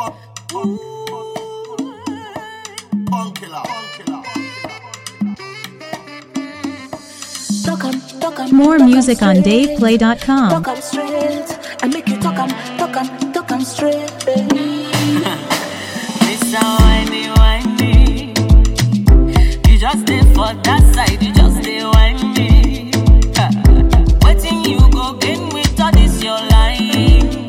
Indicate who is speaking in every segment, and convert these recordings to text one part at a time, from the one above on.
Speaker 1: More music on DavePlay.com.
Speaker 2: Talk 'em straight. I make you talk 'em straight.
Speaker 3: Mr. Whiny, whiny. You just stay for that side, you just stay whiny. Waiting you go gain with all this your lying.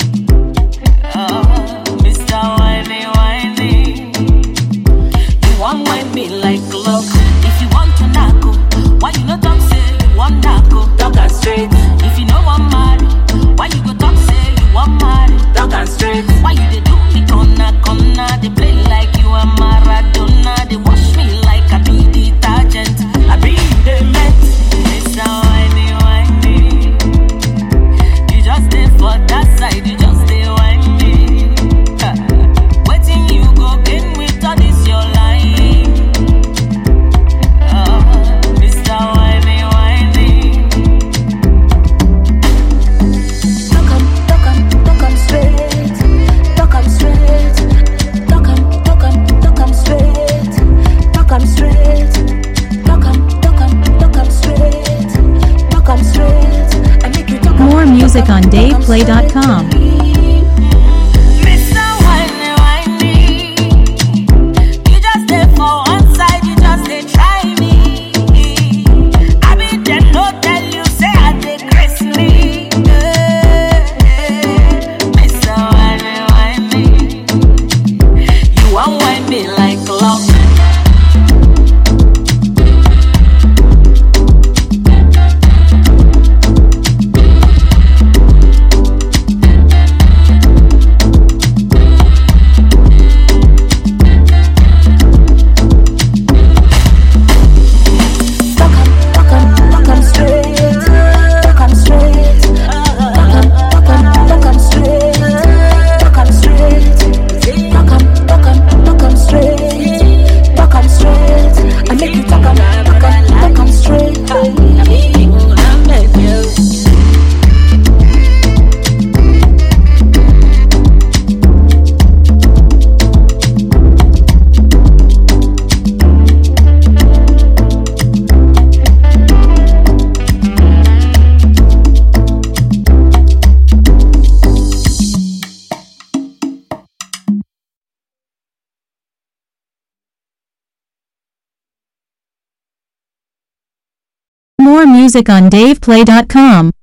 Speaker 3: Mr. Whiny, whiny. You want whine me like love. If you want to knackle, why you not talk say you want knackle? Talk 'em straight. If you know I'm married, why you go talk say you want married? Talk 'em straight. Why you dey do me corner? They play like you are Maradona. They wash me like I be detergent. I be the met. Mr. Whiny, whiny. You just stay for that side, you just stay whiny. Waiting you go gain with all this your lying. Mr. Whiny, whiny.
Speaker 2: Talk 'em straight. Talk 'em straight. Talk 'em straight. Talk 'em straight. Talk 'em straight. Talk 'em straight. I make you talk 'em.
Speaker 1: More music on DavePlay.com.
Speaker 3: Mr. Whiny, whiny. You just stay for one side, you just stay try me. I be them no tell you say I dey grace me. Mr. Whiny, whiny. You want whine me like love.
Speaker 2: Talk 'em straight. Talk 'em straight. Talk 'em straight. Talk 'em straight. Talk 'em straight. Talk 'em straight. I make you talk 'em straight.
Speaker 1: More music on DavePlay.com.